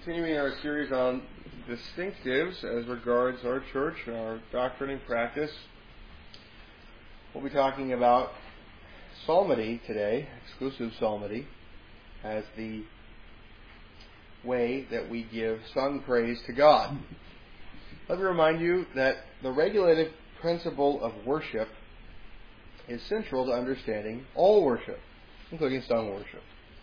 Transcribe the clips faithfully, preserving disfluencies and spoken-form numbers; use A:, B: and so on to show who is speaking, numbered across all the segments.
A: continuing our series on distinctives as regards our church and our doctrine and practice. We'll be talking about psalmody today, exclusive psalmody, as the way that we give sung praise to God. Let me remind you that the regulative principle of worship is central to understanding all worship, including sung worship.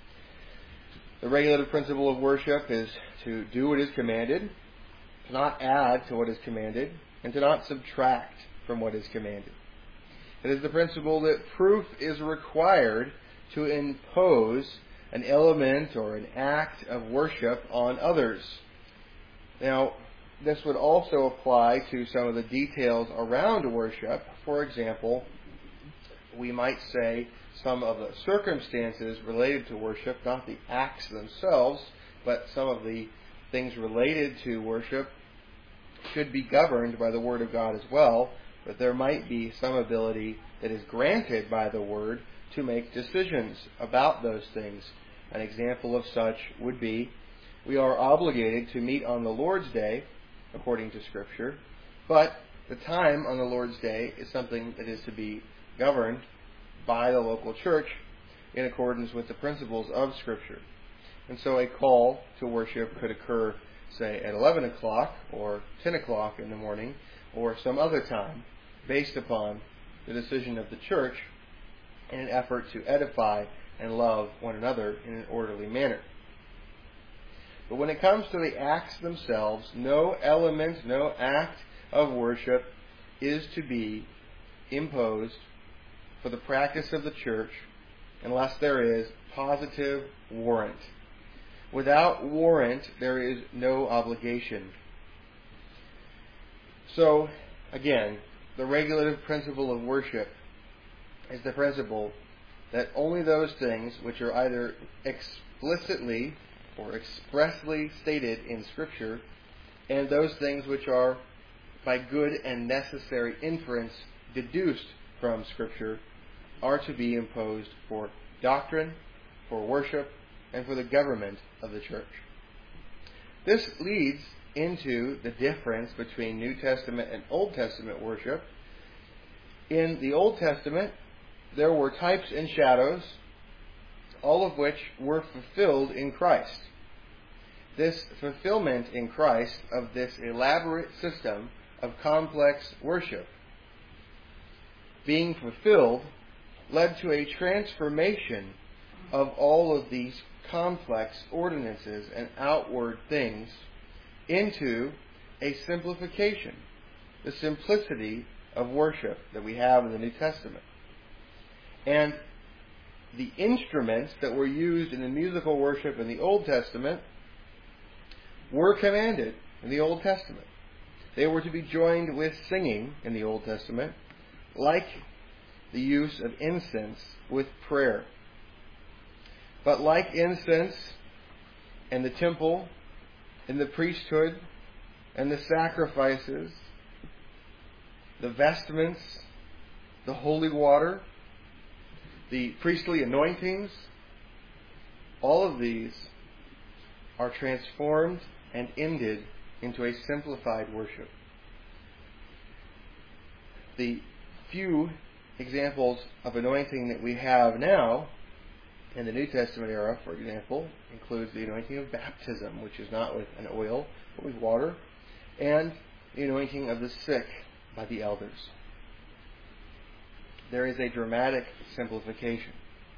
A: The regulative principle of worship is to do what is commanded, to not add to what is commanded, and to not subtract from what is commanded. It is the principle that proof is required to impose an element or an act of worship on others. Now, this would also apply to some of the details around worship. For example, we might say some of the circumstances related to worship, not the acts themselves, but some of the things related to worship should be governed by the Word of God as well, but there might be some ability that is granted by the Word to make decisions about those things. An example of such would be we are obligated to meet on the Lord's Day, according to Scripture, but the time on the Lord's Day is something that is to be governed by the local church in accordance with the principles of Scripture. And so a call to worship could occur, say, at eleven o'clock or ten o'clock in the morning or some other time based upon the decision of the church in an effort to edify and love one another in an orderly manner. But when it comes to the acts themselves, no element, no act of worship is to be imposed for the practice of the church unless there is positive warrant. Without warrant, there is no obligation. So, again, the regulative principle of worship is the principle that only those things which are either explicitly or expressly stated in Scripture and those things which are by good and necessary inference deduced from Scripture are to be imposed for doctrine, for worship, and for the government of the church. This leads into the difference between New Testament and Old Testament worship. In the Old Testament, there were types and shadows, all of which were fulfilled in Christ. This fulfillment in Christ of this elaborate system of complex worship being fulfilled led to a transformation of all of these complex ordinances and outward things into a simplification, the simplicity of worship that we have in the New Testament. And the instruments that were used in the musical worship in the Old Testament were commanded in the Old Testament. They were to be joined with singing in the Old Testament, like the use of incense with prayer. But like incense and the temple and the priesthood and the sacrifices, the vestments, the holy water, the priestly anointings, all of these are transformed and ended into a simplified worship. The few examples of anointing that we have now in the New Testament era, for example, includes the anointing of baptism, which is not with an oil, but with water, and the anointing of the sick by the elders. There is a dramatic simplification.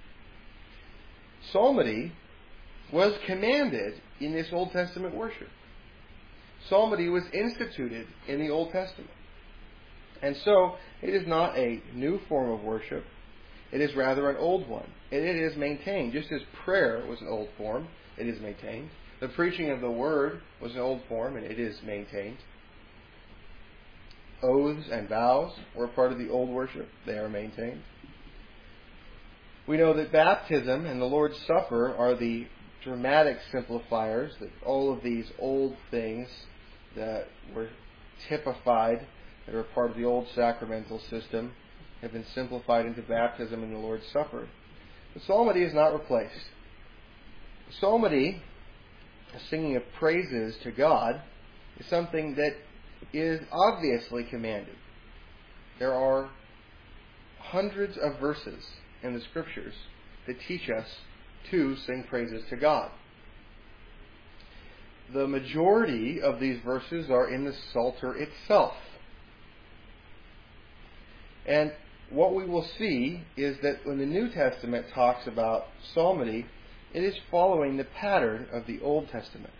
A: Psalmody was commanded in this Old Testament worship. Psalmody was instituted in the Old Testament. And so, it is not a new form of worship. It is rather an old one. And it is maintained. Just as prayer was an old form, it is maintained. The preaching of the Word was an old form, and it is maintained. Oaths and vows were part of the old worship. They are maintained. We know that baptism and the Lord's Supper are the dramatic simplifiers, that all of these old things that were typified, that were part of the old sacramental system, have been simplified into baptism and the Lord's Supper. The psalmody is not replaced. The psalmody singing of praises to God is something that is obviously commanded. There are hundreds of verses in the Scriptures that teach us to sing praises to God. The majority of these verses are in the Psalter itself. And what we will see is that when the New Testament talks about psalmody, it is following the pattern of the Old Testament.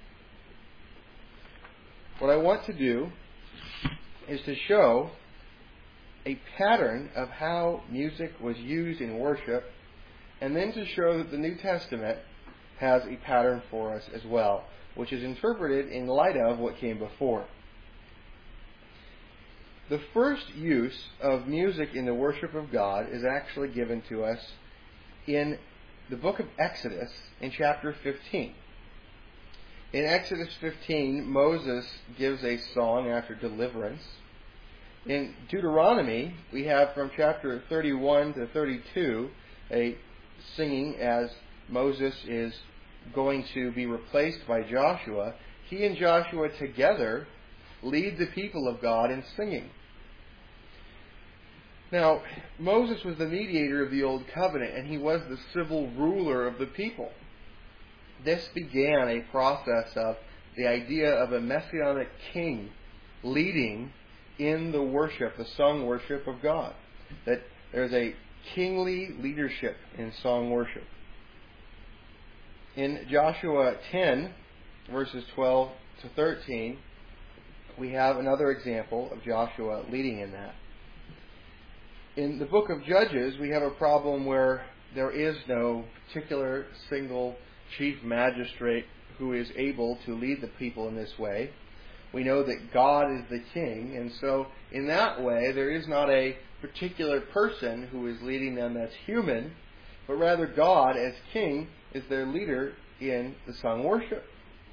A: What I want to do is to show a pattern of how music was used in worship, and then to show that the New Testament has a pattern for us as well, which is interpreted in light of what came before. The first use of music in the worship of God is actually given to us in the book of Exodus in chapter fifteen. In Exodus fifteen, Moses gives a song after deliverance. In Deuteronomy, we have from chapter thirty-one to thirty-two a singing as Moses is going to be replaced by Joshua. He and Joshua together lead the people of God in singing. Now, Moses was the mediator of the Old Covenant, and he was the civil ruler of the people. This began a process of the idea of a messianic king leading in the worship, the sung worship of God. That there's a kingly leadership in song worship. In Joshua ten, verses twelve to thirteen, we have another example of Joshua leading in that. In the book of Judges, we have a problem where there is no particular single chief magistrate who is able to lead the people in this way. We know that God is the king, and so in that way there is not a particular person who is leading them as human, but rather God as king is their leader in the sung worship.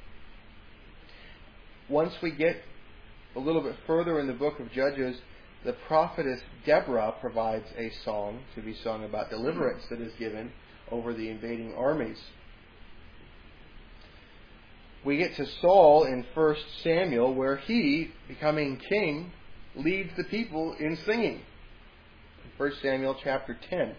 A: Once we get a little bit further in the book of Judges, the prophetess Deborah provides a song to be sung about deliverance that is given over the invading armies. We get to Saul in First Samuel, where he, becoming king, leads the people in singing. First Samuel chapter ten.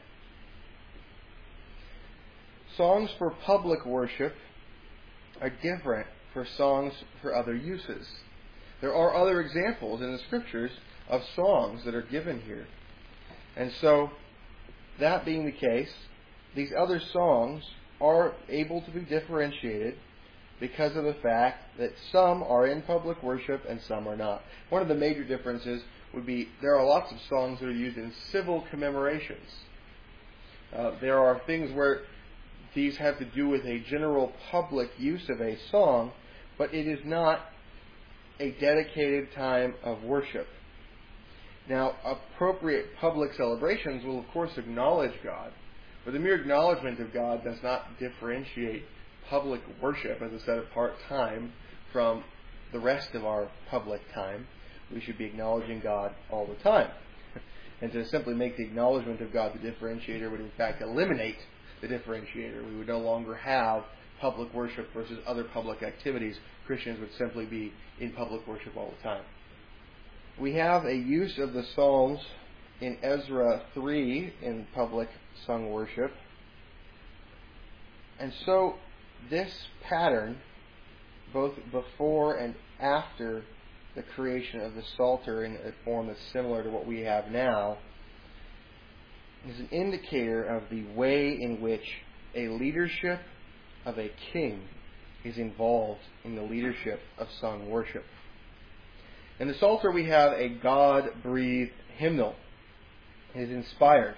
A: Songs for public worship are different for songs for other uses. There are other examples in the Scriptures of songs that are given here. And so, that being the case, these other songs are able to be differentiated because of the fact that some are in public worship and some are not. One of the major differences would be there are lots of songs that are used in civil commemorations. Uh, there are things where these have to do with a general public use of a song, but it is not a dedicated time of worship. Now, appropriate public celebrations will, of course, acknowledge God, but the mere acknowledgement of God does not differentiate public worship as a set-apart time from the rest of our public time. We should be acknowledging God all the time. And to simply make the acknowledgement of God the differentiator would, in fact, eliminate the differentiator. We would no longer have public worship versus other public activities. Christians would simply be in public worship all the time. We have a use of the Psalms in Ezra three in public sung worship. And so this pattern, both before and after the creation of the Psalter in a form that's similar to what we have now, is an indicator of the way in which a leadership of a king is involved in the leadership of sung worship. In the Psalter we have a God-breathed hymnal. It is inspired.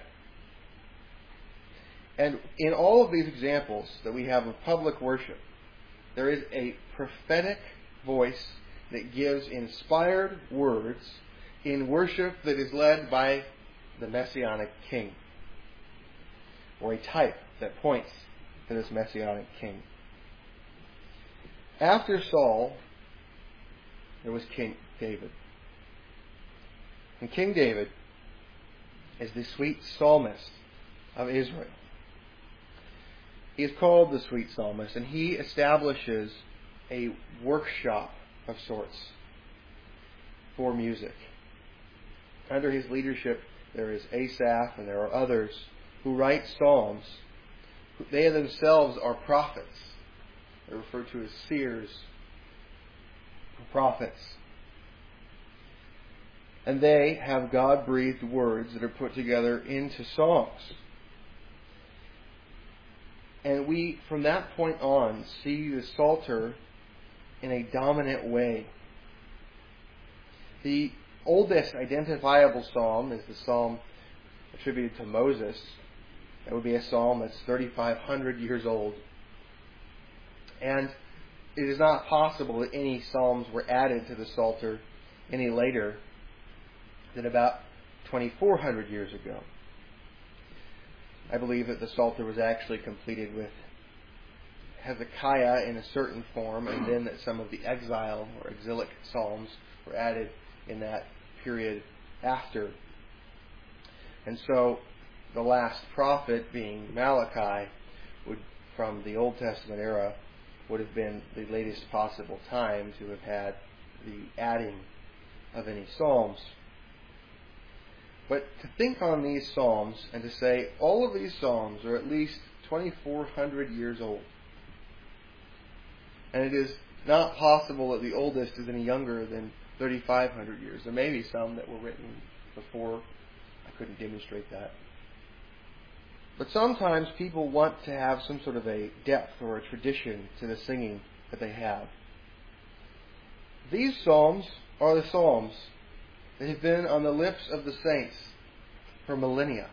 A: And in all of these examples that we have of public worship, there is a prophetic voice that gives inspired words in worship that is led by the Messianic king, or a type that points to this Messianic king. After Saul, there was King David. And King David is the sweet psalmist of Israel. He is called the sweet psalmist, and he establishes a workshop of sorts for music. Under his leadership, there is Asaph and there are others who write psalms. They themselves are prophets. They're referred to as seers, prophets. And they have God-breathed words that are put together into songs. And we, from that point on, see the Psalter in a dominant way. The oldest identifiable psalm is the psalm attributed to Moses. That would be a psalm that's thirty-five hundred years old. And it is not possible that any psalms were added to the Psalter any later than about twenty-four hundred years ago. I believe that the Psalter was actually completed with Hezekiah in a certain form, and then that some of the exile or exilic psalms were added in that period after. And so the last prophet, being Malachi, would, from the Old Testament era, would have been the latest possible time to have had the adding of any psalms. But to think on these psalms and to say all of these psalms are at least twenty-four hundred years old, and it is not possible that the oldest is any younger than thirty-five hundred years. There may be some that were written before. I couldn't demonstrate that. But sometimes people want to have some sort of a depth or a tradition to the singing that they have. These psalms are the psalms that have been on the lips of the saints for millennia.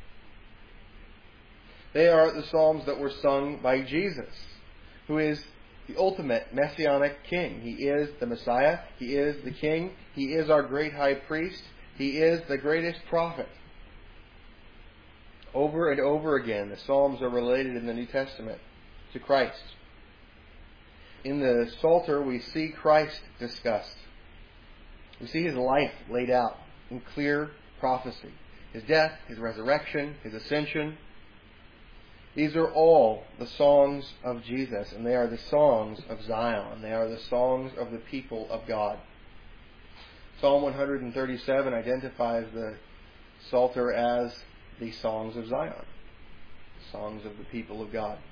A: They are the psalms that were sung by Jesus, who is the ultimate messianic king. He is the Messiah. He is the king. He is our great high priest. He is the greatest prophet. Over and over again, the Psalms are related in the New Testament to Christ. In the Psalter, we see Christ discussed. We see his life laid out in clear prophecy. His death, his resurrection, his ascension. These are all the songs of Jesus, and they are the songs of Zion. They are the songs of the people of God. Psalm one thirty-seven identifies the Psalter as the songs of Zion, songs of the people of God.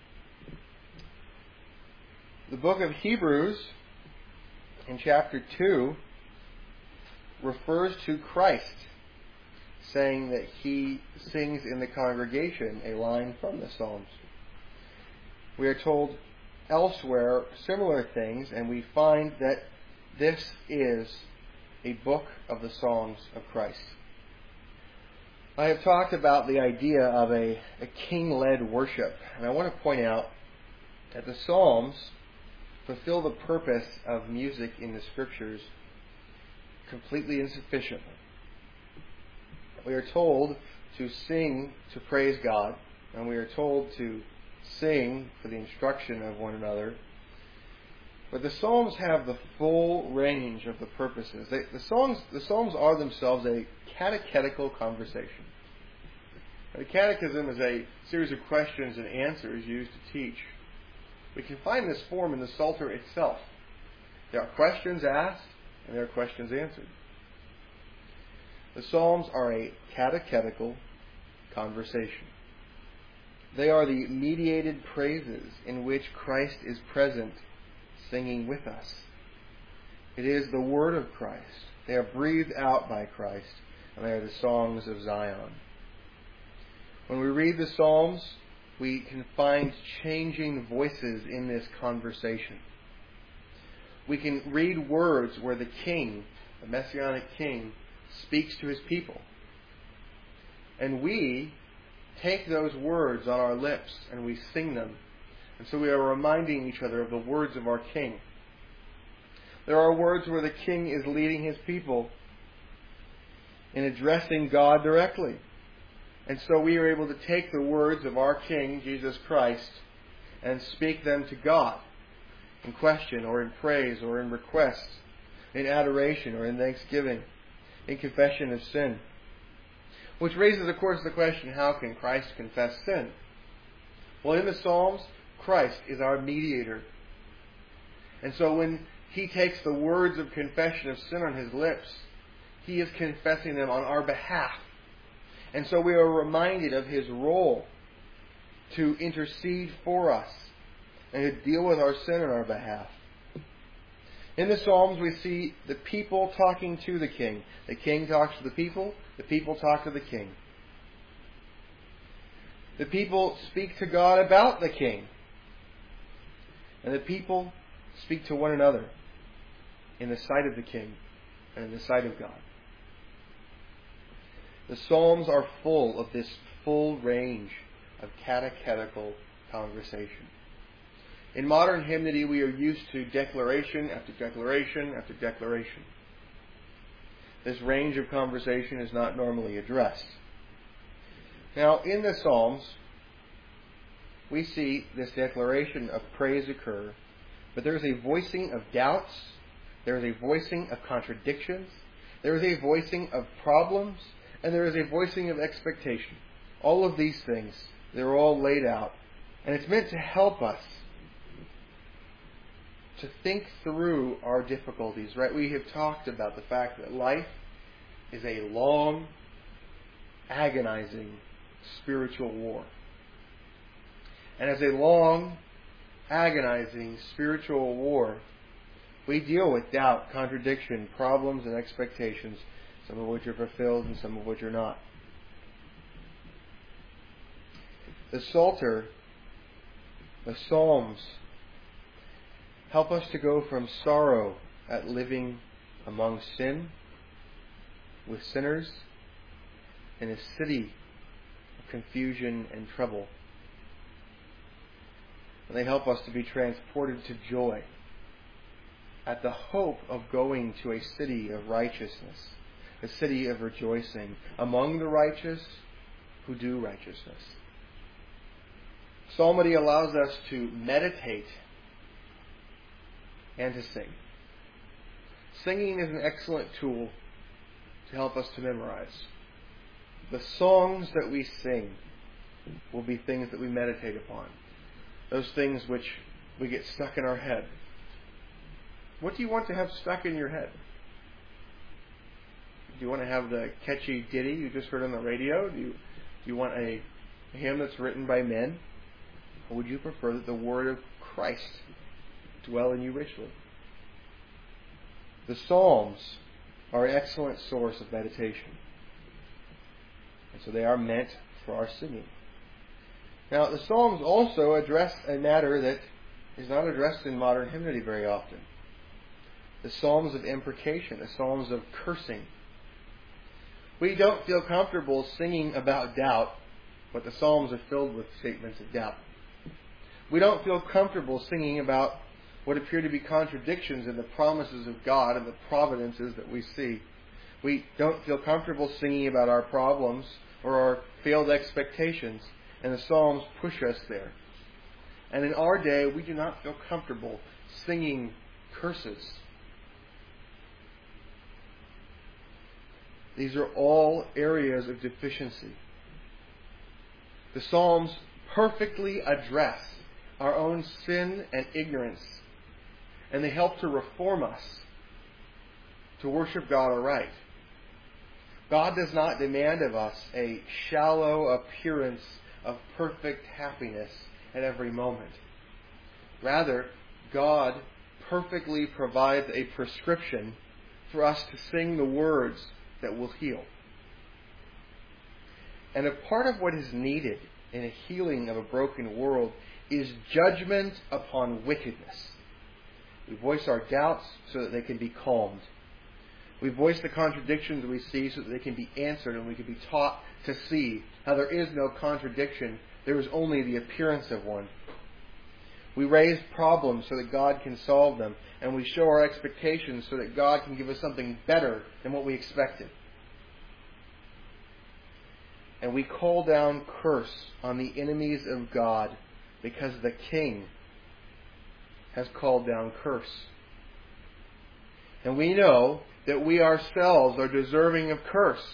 A: The book of Hebrews, in chapter two, refers to Christ, saying that he sings in the congregation a line from the Psalms. We are told elsewhere similar things, and we find that this is a book of the songs of Christ. I have talked about the idea of a, a king-led worship, and I want to point out that the Psalms fulfill the purpose of music in the Scriptures completely insufficiently. We are told to sing to praise God, and we are told to sing for the instruction of one another. But the Psalms have the full range of the purposes. They, the, songs, the Psalms are themselves a catechetical conversation. The catechism is a series of questions and answers used to teach. We can find this form in the Psalter itself. There are questions asked, and there are questions answered. The Psalms are a catechetical conversation. They are the mediated praises in which Christ is present, singing with us. It is the word of Christ. They are breathed out by Christ, and they are the songs of Zion. When we read the Psalms, we can find changing voices in this conversation. We can read words where the king, the messianic king, speaks to his people. And we take those words on our lips and we sing them. And so we are reminding each other of the words of our king. There are words where the king is leading his people in addressing God directly. And so we are able to take the words of our king, Jesus Christ, and speak them to God in question or in praise or in request, in adoration or in thanksgiving, in confession of sin. Which raises, of course, the question, how can Christ confess sin? Well, in the Psalms, Christ is our mediator. And so when he takes the words of confession of sin on his lips, he is confessing them on our behalf. And so we are reminded of his role to intercede for us and to deal with our sin on our behalf. In the Psalms, we see the people talking to the king. The king talks to the people. The people talk to the king. The people speak to God about the king. And the people speak to one another in the sight of the king and in the sight of God. The Psalms are full of this full range of catechetical conversation. In modern hymnody, we are used to declaration after declaration after declaration. This range of conversation is not normally addressed. Now, in the Psalms, we see this declaration of praise occur, but there is a voicing of doubts, there is a voicing of contradictions, there is a voicing of problems, and there is a voicing of expectation. All of these things, they're all laid out. And it's meant to help us to think through our difficulties, right? We have talked about the fact that life is a long, agonizing spiritual war. And as a long, agonizing spiritual war, we deal with doubt, contradiction, problems, and expectations, some of which are fulfilled and some of which are not. The Psalter, the Psalms, help us to go from sorrow at living among sin, with sinners, in a city of confusion and trouble. And they help us to be transported to joy at the hope of going to a city of righteousness, a city of rejoicing among the righteous who do righteousness. Psalmody allows us to meditate and to sing. Singing is an excellent tool to help us to memorize. The songs that we sing will be things that we meditate upon. Those things which we get stuck in our head. What do you want to have stuck in your head? Do you want to have the catchy ditty you just heard on the radio? Do you, do you want a hymn that's written by men? Or would you prefer that the word of Christ dwell in you richly? The Psalms are an excellent source of meditation. And so they are meant for our singing. Now, the Psalms also address a matter that is not addressed in modern hymnody very often. The Psalms of imprecation, the Psalms of cursing. We don't feel comfortable singing about doubt, but the Psalms are filled with statements of doubt. We don't feel comfortable singing about what appear to be contradictions in the promises of God and the providences that we see. We don't feel comfortable singing about our problems or our failed expectations, and the Psalms push us there. And in our day, we do not feel comfortable singing curses. These are all areas of deficiency. The Psalms perfectly address our own sin and ignorance, and they help to reform us to worship God aright. God does not demand of us a shallow appearance of perfect happiness at every moment. Rather, God perfectly provides a prescription for us to sing the words that will heal. And a part of what is needed in a healing of a broken world is judgment upon wickedness. We voice our doubts so that they can be calmed. We voice the contradictions we see so that they can be answered, and we can be taught to see how there is no contradiction, there is only the appearance of one. We raise problems so that God can solve them, and we show our expectations so that God can give us something better than what we expected. And we call down curse on the enemies of God because the King has called down curse. And we know that we ourselves are deserving of curse.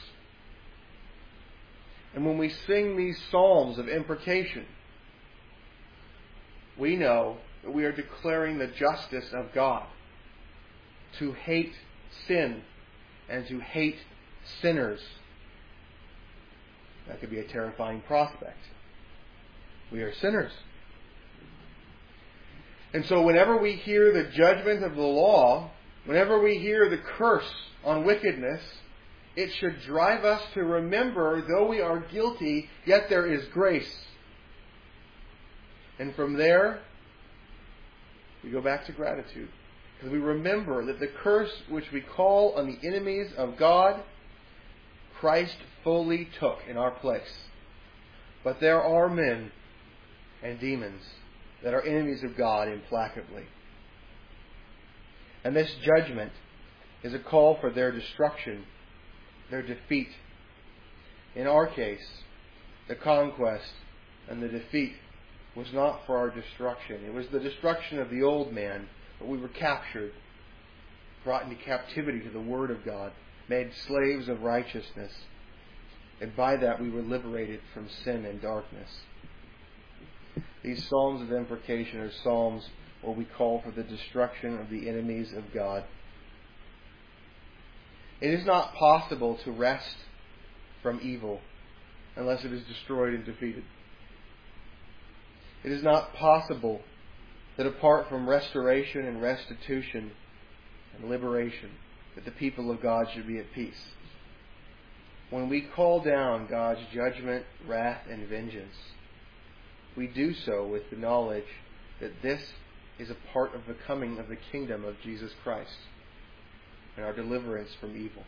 A: And when we sing these psalms of imprecation, we know that we are declaring the justice of God. To hate sin and to hate sinners. That could be a terrifying prospect. We are sinners. And so whenever we hear the judgment of the law, whenever we hear the curse on wickedness, it should drive us to remember, though we are guilty, yet there is grace. And from there, we go back to gratitude. Because we remember that the curse which we call on the enemies of God, Christ fully took in our place. But there are men and demons that are enemies of God implacably. And this judgment is a call for their destruction, their defeat. In our case, the conquest and the defeat was not for our destruction. It was the destruction of the old man, but we were captured, brought into captivity to the Word of God, made slaves of righteousness. And by that we were liberated from sin and darkness. These psalms of imprecation are psalms where we call for the destruction of the enemies of God. It is not possible to rest from evil unless it is destroyed and defeated. It is not possible that apart from restoration and restitution and liberation, that the people of God should be at peace. When we call down God's judgment, wrath, and vengeance, we do so with the knowledge that this is a part of the coming of the kingdom of Jesus Christ and our deliverance from evil.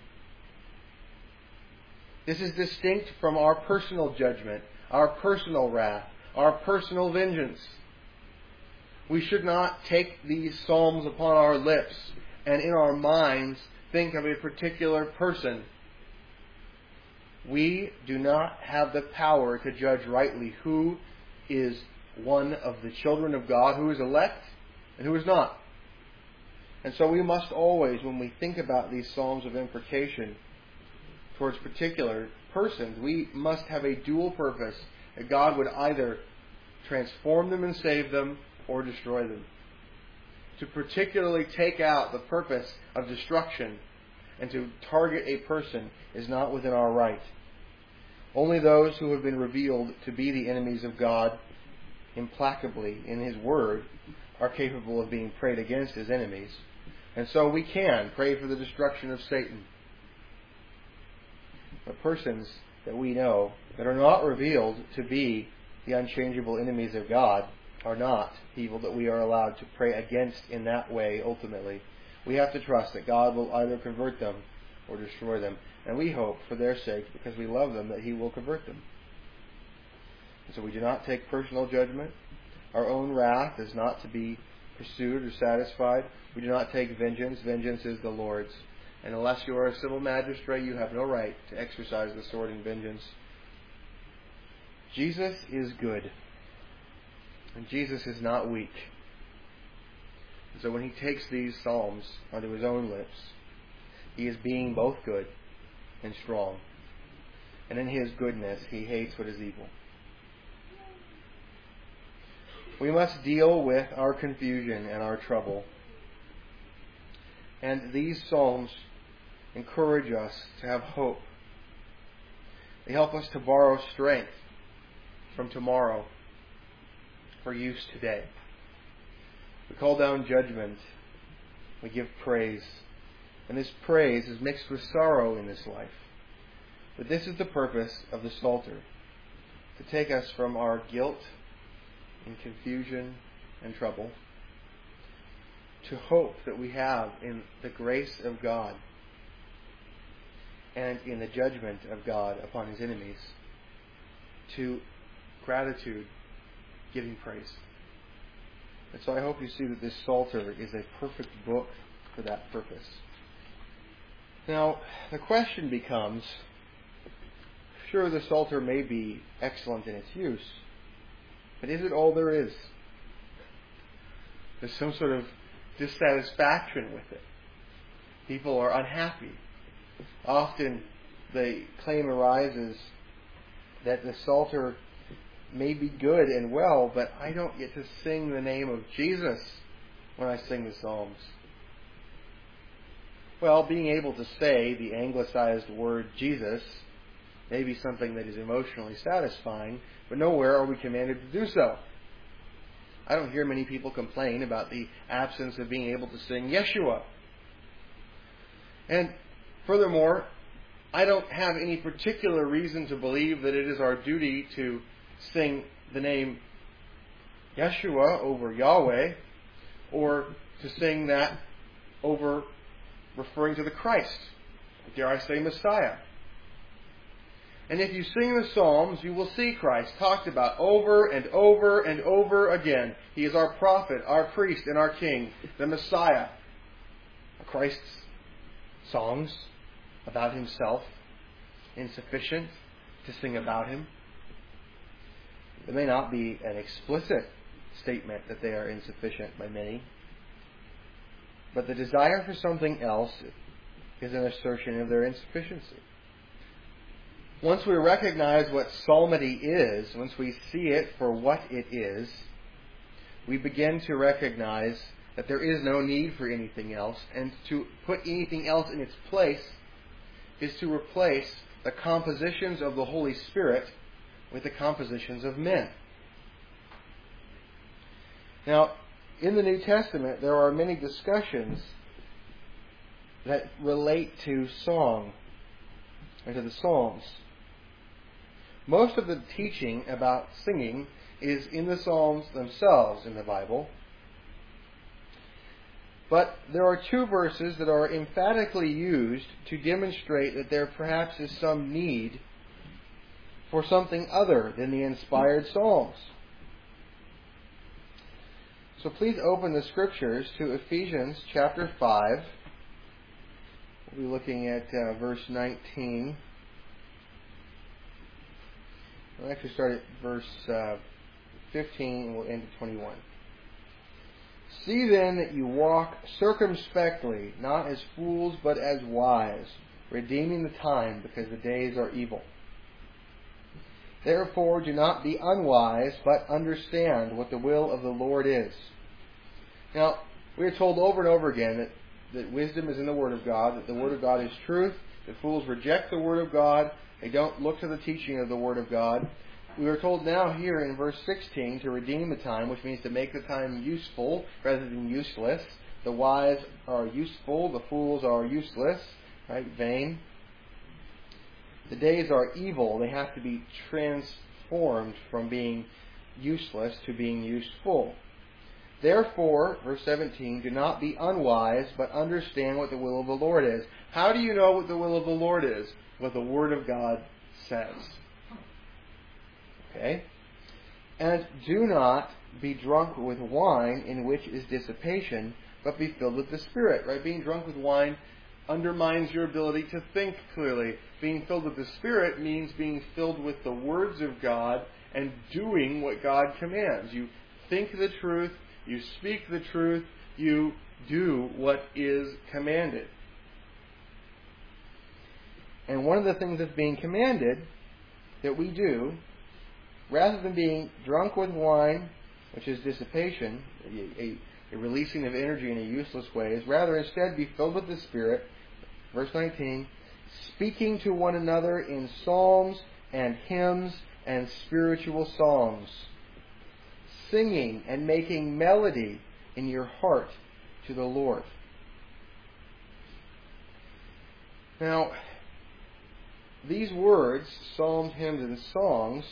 A: This is distinct from our personal judgment, our personal wrath, our personal vengeance. We should not take these psalms upon our lips and in our minds think of a particular person. We do not have the power to judge rightly who is one of the children of God, who is elect and who is not. And so we must always, when we think about these psalms of imprecation towards particular persons, we must have a dual purpose, that God would either transform them and save them or destroy them. To particularly take out the purpose of destruction and to target a person is not within our right. Only those who have been revealed to be the enemies of God implacably in His Word are capable of being prayed against as enemies. And so we can pray for the destruction of Satan. But persons that we know that are not revealed to be the unchangeable enemies of God are not people that we are allowed to pray against in that way ultimately. We have to trust that God will either convert them or destroy them. And we hope for their sake, because we love them, that He will convert them. And so we do not take personal judgment. Our own wrath is not to be pursued or satisfied. We do not take vengeance. Vengeance is the Lord's. And unless you are a civil magistrate, you have no right to exercise the sword in vengeance. Jesus is good. And Jesus is not weak. And so when He takes these psalms onto His own lips, He is being both good and strong. And in His goodness, He hates what is evil. We must deal with our confusion and our trouble. And these psalms encourage us to have hope. They help us to borrow strength from tomorrow for use today. We call down judgment. We give praise. And this praise is mixed with sorrow in this life. But this is the purpose of the Psalter, to take us from our guilt and confusion and trouble to hope that we have in the grace of God and in the judgment of God upon His enemies, to gratitude, giving praise. And so I hope you see that this Psalter is a perfect book for that purpose. Now, the question becomes, sure, the Psalter may be excellent in its use, but is it all there is? There's some sort of dissatisfaction with it. People are unhappy. Often the claim arises that the Psalter may be good and well, but I don't get to sing the name of Jesus when I sing the Psalms. Well, being able to say the anglicized word Jesus may be something that is emotionally satisfying, but nowhere are we commanded to do so. I don't hear many people complain about the absence of being able to sing Yeshua. And furthermore, I don't have any particular reason to believe that it is our duty to sing the name Yeshua over Yahweh, or to sing that over referring to the Christ, dare I say Messiah. And if you sing the Psalms, you will see Christ talked about over and over and over again. He is our prophet, our priest, and our king, the Messiah. Christ's songs about himself insufficient to sing about him? It may not be an explicit statement that they are insufficient by many, but the desire for something else is an assertion of their insufficiency. Once we recognize what psalmody is, once we see it for what it is, we begin to recognize that there is no need for anything else, and to put anything else in its place is to replace the compositions of the Holy Spirit with the compositions of men. Now, in the New Testament, there are many discussions that relate to song and to the Psalms. Most of the teaching about singing is in the Psalms themselves in the Bible. But there are two verses that are emphatically used to demonstrate that there perhaps is some need for something other than the inspired Psalms. So please open the Scriptures to Ephesians chapter five. We'll be looking at uh, verse nineteen. We'll actually start at verse uh, fifteen and we'll end at twenty-one. See then that you walk circumspectly, not as fools but as wise, redeeming the time because the days are evil. Therefore do not be unwise, but understand what the will of the Lord is. Now, we are told over and over again that, that wisdom is in the Word of God, that the Word of God is truth, that fools reject the Word of God, they don't look to the teaching of the Word of God. We are told now here in verse sixteen to redeem the time, which means to make the time useful rather than useless. The wise are useful, the fools are useless, right? Vain. The days are evil. They have to be transformed from being useless to being useful. Therefore, verse seventeen, do not be unwise, but understand what the will of the Lord is. How do you know what the will of the Lord is? What the Word of God says. Okay? And do not be drunk with wine, in which is dissipation, but be filled with the Spirit. Right? Being drunk with wine undermines your ability to think clearly. Being filled with the Spirit means being filled with the words of God and doing what God commands. You think the truth, you speak the truth, you do what is commanded. And one of the things that's being commanded that we do, rather than being drunk with wine, which is dissipation, a, a, a releasing of energy in a useless way, is rather instead be filled with the Spirit. Verse nineteen, speaking to one another in psalms and hymns and spiritual songs, singing and making melody in your heart to the Lord. Now, these words, psalms, hymns, and songs,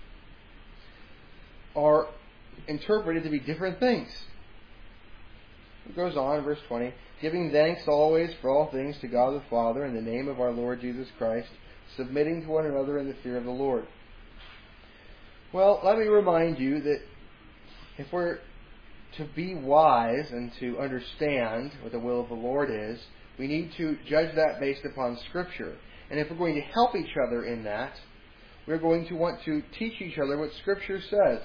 A: are interpreted to be different things. It goes on in verse twenty, giving thanks always for all things to God the Father in the name of our Lord Jesus Christ, submitting to one another in the fear of the Lord. Well, let me remind you that if we're to be wise and to understand what the will of the Lord is, we need to judge that based upon Scripture. And if we're going to help each other in that, we're going to want to teach each other what Scripture says.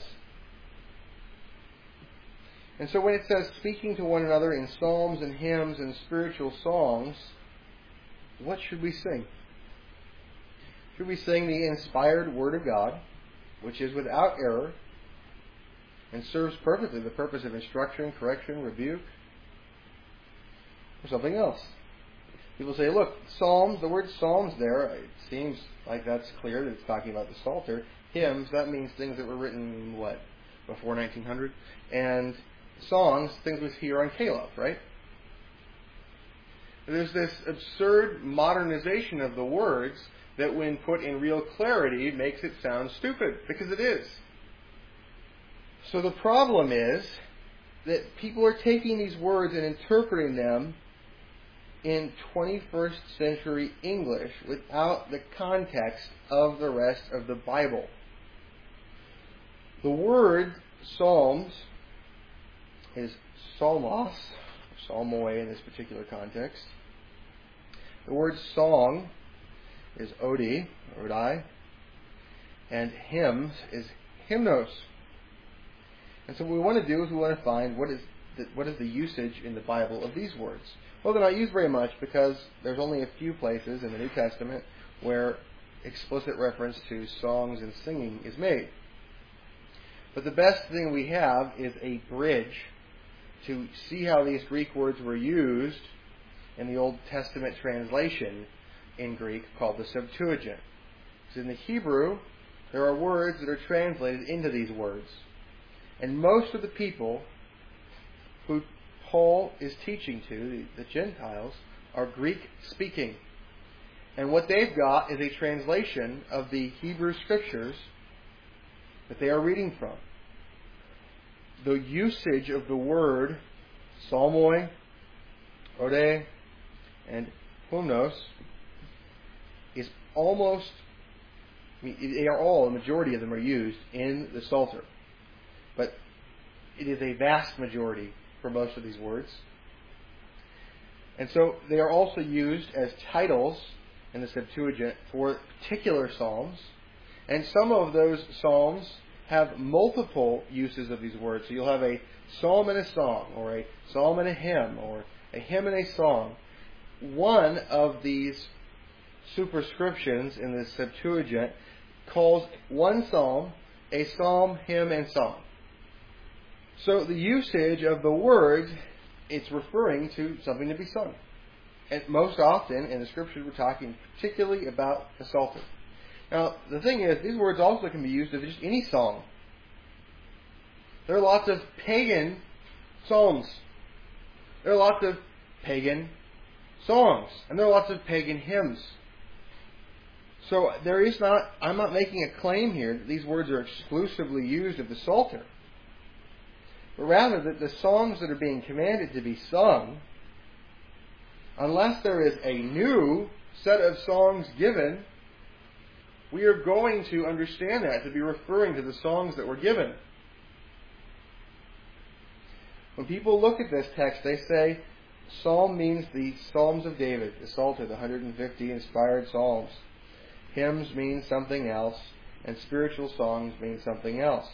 A: And so when it says speaking to one another in psalms and hymns and spiritual songs, what should we sing? Should we sing the inspired Word of God? which is without error and serves perfectly the purpose of instruction, correction, rebuke, or something else. People say, look, Psalms, the word Psalms there, it seems like that's clear that it's talking about the Psalter. Hymns, that means things that were written, what, before nineteen hundred? And songs, things we hear on Caleb, right? There's this absurd modernization of the words that when put in real clarity makes it sound stupid, because it is. So the problem is that people are taking these words and interpreting them in twenty-first century English without the context of the rest of the Bible. The word Psalms is psalmos, psalmoi in this particular context. The word song is odi, odi, and hymns is hymnos. And so what we want to do is we want to find what is the, what is the usage in the Bible of these words. Well, they're not used very much because there's only a few places in the New Testament where explicit reference to songs and singing is made. But the best thing we have is a bridge to see how these Greek words were used in the Old Testament translation in Greek called the Septuagint. Because in the Hebrew, there are words that are translated into these words. And most of the people who Paul is teaching to, the, the Gentiles, are Greek-speaking. And what they've got is a translation of the Hebrew Scriptures that they are reading from. The usage of the word psalmoi, ode, and hymnos is almost, I mean, they are all, the majority of them are used in the Psalter. But it is a vast majority for most of these words. And so they are also used as titles in the Septuagint for particular psalms. And some of those psalms have multiple uses of these words. So you'll have a psalm and a song, or a psalm and a hymn, or a hymn and a song. One of these superscriptions in the Septuagint calls one psalm a psalm, hymn, and song. So the usage of the word, it's referring to something to be sung. And most often in the Scriptures we're talking particularly about the Psalter. Now the thing is, these words also can be used of just any song. There are lots of pagan psalms. There are lots of pagan songs. And there are lots of pagan hymns. So there is not, I'm not making a claim here that these words are exclusively used of the Psalter. But rather that the songs that are being commanded to be sung, unless there is a new set of songs given, we are going to understand that to be referring to the songs that were given. When people look at this text, they say psalm means the Psalms of David, the Psalter, the one hundred fifty inspired psalms. Hymns mean something else, and spiritual songs mean something else.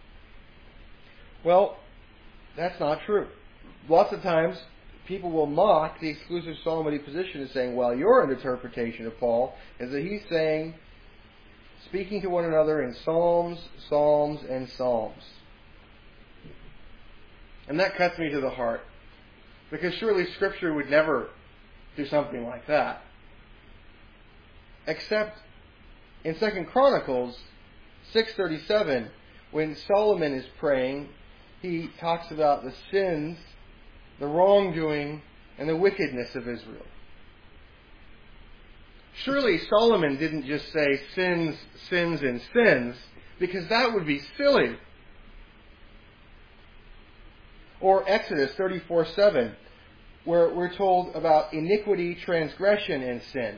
A: Well, that's not true. Lots of times, people will mock the exclusive psalmody position as saying, well, your interpretation of Paul is that he's saying, speaking to one another in psalms, psalms, and psalms. And that cuts me to the heart. Because surely Scripture would never do something like that. Except in Second Chronicles six thirty-seven, when Solomon is praying, he talks about the sins, the wrongdoing, and the wickedness of Israel. Surely Solomon didn't just say sins, sins, and sins, because that would be silly. Or Exodus thirty-four seven, where we're told about iniquity, transgression, and sin.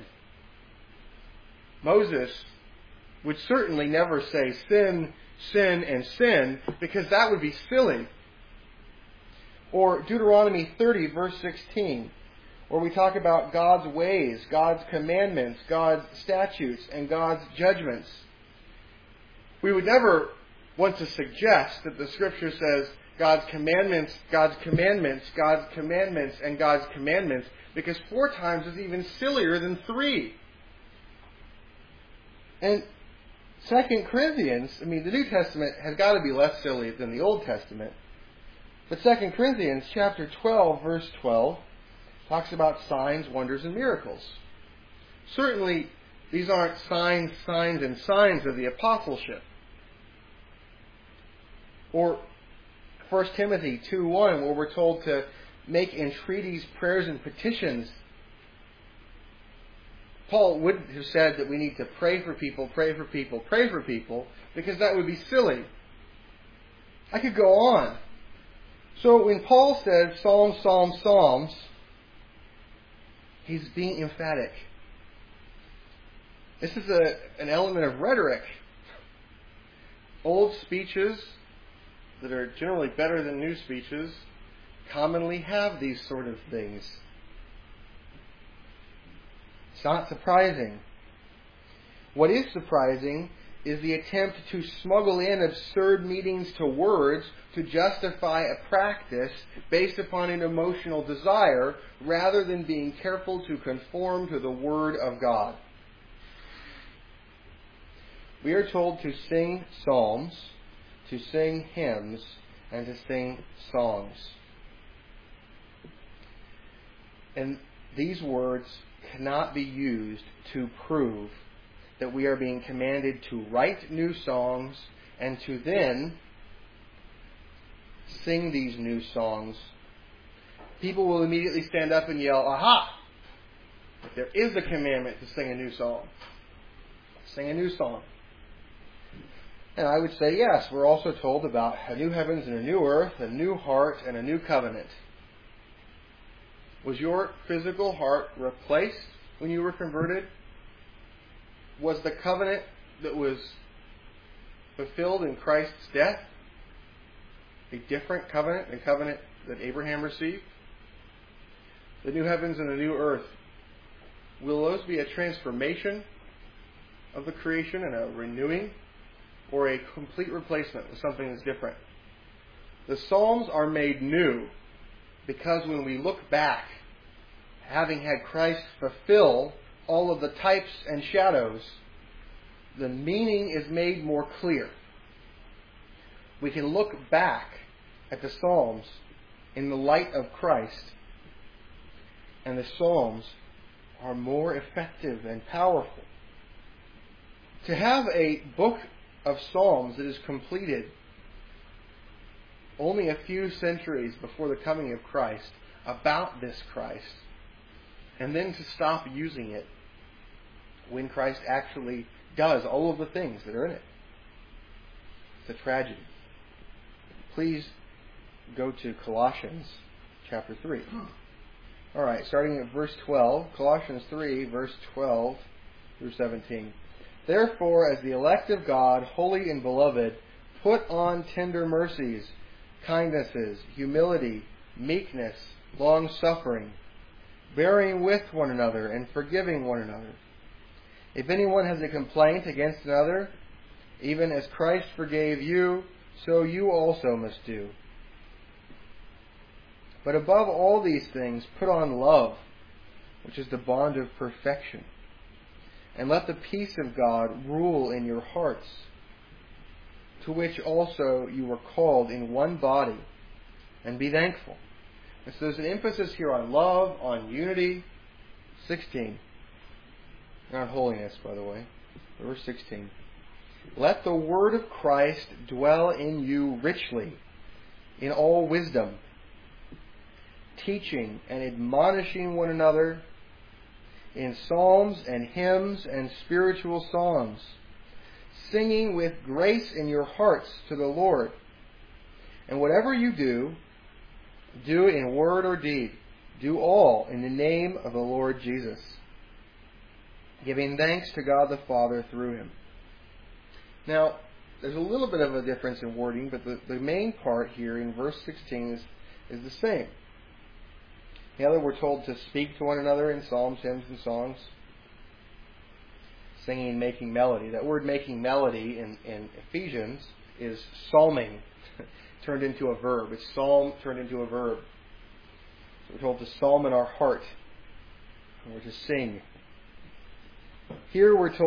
A: Moses would certainly never say sin, sin, and sin, because that would be silly. Or Deuteronomy thirty, verse sixteen, where we talk about God's ways, God's commandments, God's statutes, and God's judgments. We would never want to suggest that the Scripture says God's commandments, God's commandments, God's commandments, and God's commandments, because four times is even sillier than three. And Second Corinthians, I mean, the New Testament has got to be less silly than the Old Testament. But Second Corinthians chapter twelve, verse twelve, talks about signs, wonders, and miracles. Certainly, these aren't signs, signs, and signs of the apostleship. Or First Timothy two one, where we're told to make entreaties, prayers, and petitions. Paul wouldn't have said that we need to pray for people, pray for people, pray for people, because that would be silly. I could go on. So when Paul says Psalms, Psalms, Psalms, he's being emphatic. This is a, an element of rhetoric. Old speeches that are generally better than new speeches commonly have these sort of things. It's not surprising. What is surprising is the attempt to smuggle in absurd meanings to words to justify a practice based upon an emotional desire rather than being careful to conform to the Word of God. We are told to sing psalms, to sing hymns, and to sing songs. And these words cannot be used to prove that we are being commanded to write new songs and to then sing these new songs. People will immediately stand up and yell, "Aha! But there is a commandment to sing a new song. Sing a new song." And I would say, yes, we're also told about a new heavens and a new earth, a new heart and a new covenant. Was your physical heart replaced when you were converted? Was the covenant that was fulfilled in Christ's death a different covenant, a covenant that Abraham received? The new heavens and the new earth, will those be a transformation of the creation and a renewing, or a complete replacement with something that's different? The Psalms are made new because when we look back, having had Christ fulfill all of the types and shadows, the meaning is made more clear. We can look back at the Psalms in the light of Christ, and the Psalms are more effective and powerful. To have a book of Psalms that is completed only a few centuries before the coming of Christ about this Christ, and then to stop using it when Christ actually does all of the things that are in it, it's a tragedy. Please go to Colossians chapter three. All right, starting at verse twelve, Colossians three, verse twelve through seventeen. Therefore, as the elect of God, holy and beloved, put on tender mercies, kindnesses, humility, meekness, long-suffering, bearing with one another and forgiving one another. If anyone has a complaint against another, even as Christ forgave you, so you also must do. But above all these things, put on love, which is the bond of perfection. And let the peace of God rule in your hearts, to which also you were called in one body, and be thankful. And so there's an emphasis here on love, on unity. sixteen. Not holiness, by the way. Verse sixteen. Let the word of Christ dwell in you richly, in all wisdom, teaching and admonishing one another in psalms and hymns and spiritual songs, singing with grace in your hearts to the Lord. And whatever you do, do in word or deed, do all in the name of the Lord Jesus, giving thanks to God the Father through Him. Now, there's a little bit of a difference in wording, but the, the main part here in verse sixteen is, is the same. The other, we're told to speak to one another in psalms, hymns, and songs, singing and making melody. That word making melody in, in Ephesians is psalming, turned into a verb. It's psalm turned into a verb. So we're told to psalm in our heart, or to sing. Here we're told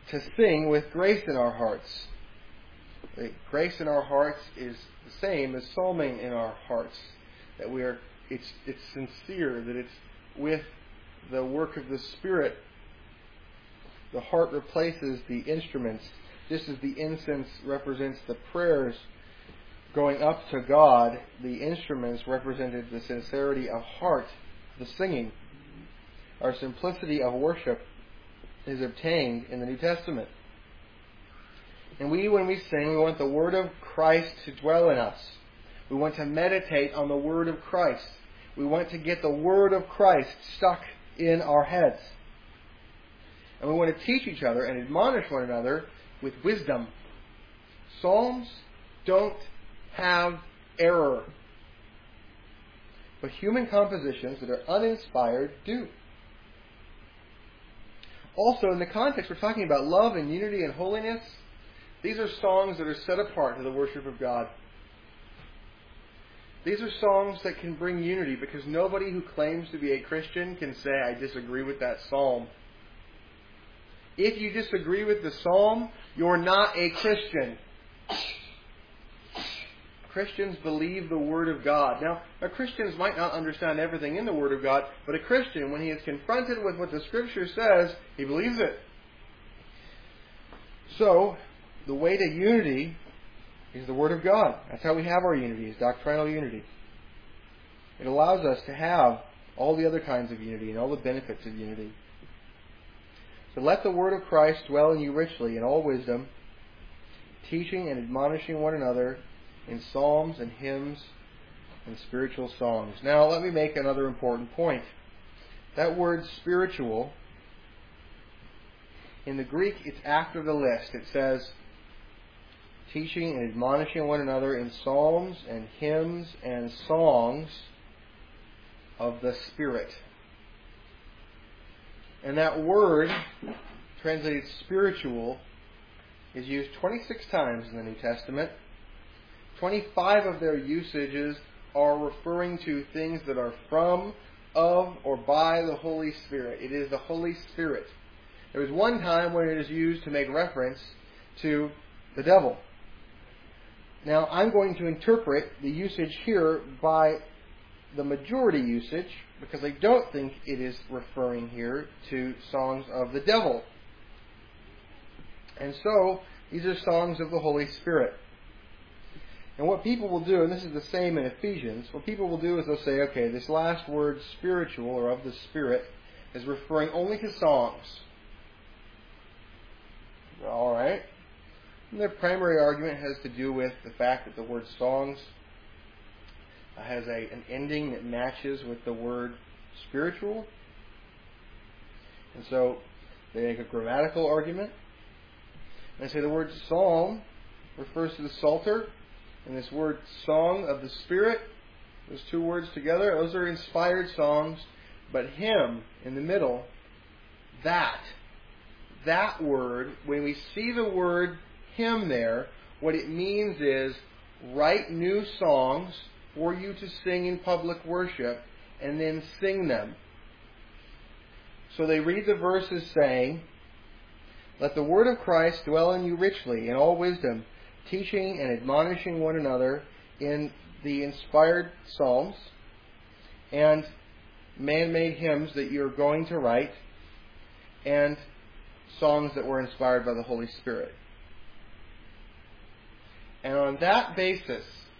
A: to sing with grace in our hearts. The grace in our hearts is the same as psalming in our hearts. That we are, it's it's sincere, that it's with the work of the Spirit. The heart replaces the instruments, just as the incense represents the prayers going up to God. The instruments represented the sincerity of heart, the singing. Our simplicity of worship is obtained in the New Testament. And we, when we sing, we want the Word of Christ to dwell in us. We want to meditate on the Word of Christ. We want to get the Word of Christ stuck in our heads. And we want to teach each other and admonish one another with wisdom. Psalms don't have error. But human compositions that are uninspired do. Also, in the context, we're talking about love and unity and holiness. These are songs that are set apart to the worship of God. These are songs that can bring unity, because nobody who claims to be a Christian can say, I disagree with that psalm. If you disagree with the psalm, you're not a Christian. Christians believe the Word of God. Now, now, Christians might not understand everything in the Word of God, but a Christian, when he is confronted with what the Scripture says, he believes it. So, the way to unity is the Word of God. That's how we have our unity, is doctrinal unity. It allows us to have all the other kinds of unity and all the benefits of unity. So let the Word of Christ dwell in you richly in all wisdom, teaching and admonishing one another in psalms and hymns and spiritual songs. Now, let me make another important point. That word spiritual, in the Greek, it's after the list. It says, teaching and admonishing one another in psalms and hymns and songs of the Spirit. And that word, translated spiritual, is used twenty-six times in the New Testament. twenty-five of their usages are referring to things that are from, of, or by the Holy Spirit. It is the Holy Spirit. There is one time when it is used to make reference to the devil. Now, I'm going to interpret the usage here by the majority usage, because I don't think it is referring here to songs of the devil. And so, these are songs of the Holy Spirit. And what people will do, and this is the same in Ephesians, what people will do is they'll say, okay, this last word, spiritual, or of the Spirit, is referring only to songs. All right. And their primary argument has to do with the fact that the word songs has a, an ending that matches with the word spiritual. And so they make a grammatical argument. And they say the word psalm refers to the Psalter. And this word song of the Spirit, those two words together, those are inspired songs. But hymn in the middle, that, that word, when we see the word hymn there, what it means is write new songs for you to sing in public worship and then sing them. So they read the verses saying, let the word of Christ dwell in you richly in all wisdom, teaching and admonishing one another in the inspired psalms and man-made hymns that you're going to write and songs that were inspired by the Holy Spirit. And on that basis,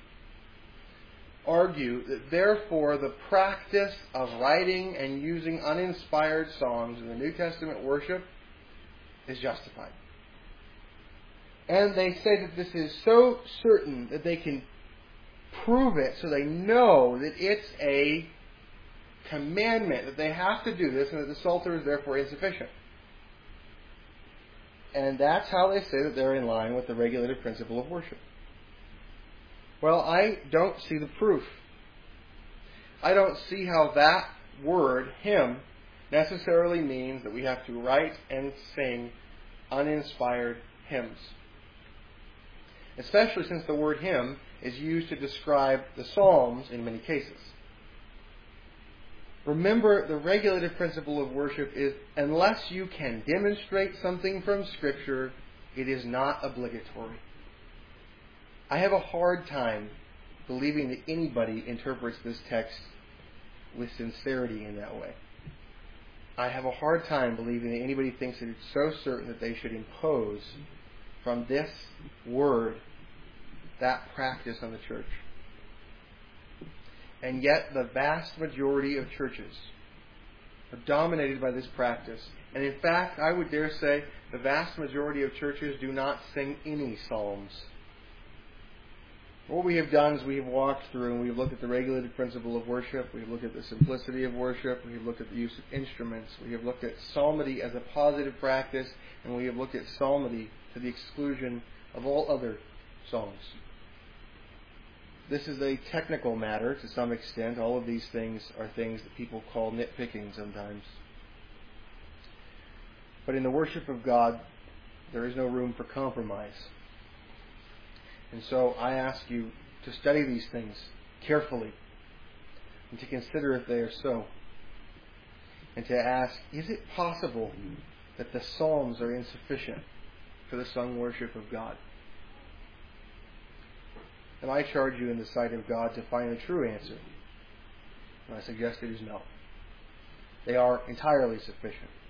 A: argue that therefore the practice of writing and using uninspired songs in the New Testament worship is justified. And they say that this is so certain that they can prove it, so they know that it's a commandment, that they have to do this, and that the Psalter is therefore insufficient. And that's how they say that they're in line with the regulative principle of worship. Well, I don't see the proof. I don't see how that word, hymn, necessarily means that we have to write and sing uninspired hymns. Especially since the word hymn is used to describe the Psalms in many cases. Remember, the regulative principle of worship is unless you can demonstrate something from Scripture, it is not obligatory. I have a hard time believing that anybody interprets this text with sincerity in that way. I have a hard time believing that anybody thinks that it's so certain that they should impose from this word that practice on the church. And yet the vast majority of churches are dominated by this practice. And in fact, I would dare say the vast majority of churches do not sing any psalms. What we have done is we have walked through and we've looked at the regulated principle of worship, we've looked at the simplicity of worship, we've looked at the use of instruments, we have looked at psalmody as a positive practice, and we have looked at psalmody to the exclusion of all other songs. This is a technical matter to some extent. All of these things are things that people call nitpicking sometimes. But in the worship of God, there is no room for compromise. And so I ask you to study these things carefully and to consider if they are so. And to ask, is it possible that the Psalms are insufficient for the sung worship of God? And I charge you in the sight of God to find the true answer. And I suggest it is no. They are entirely sufficient.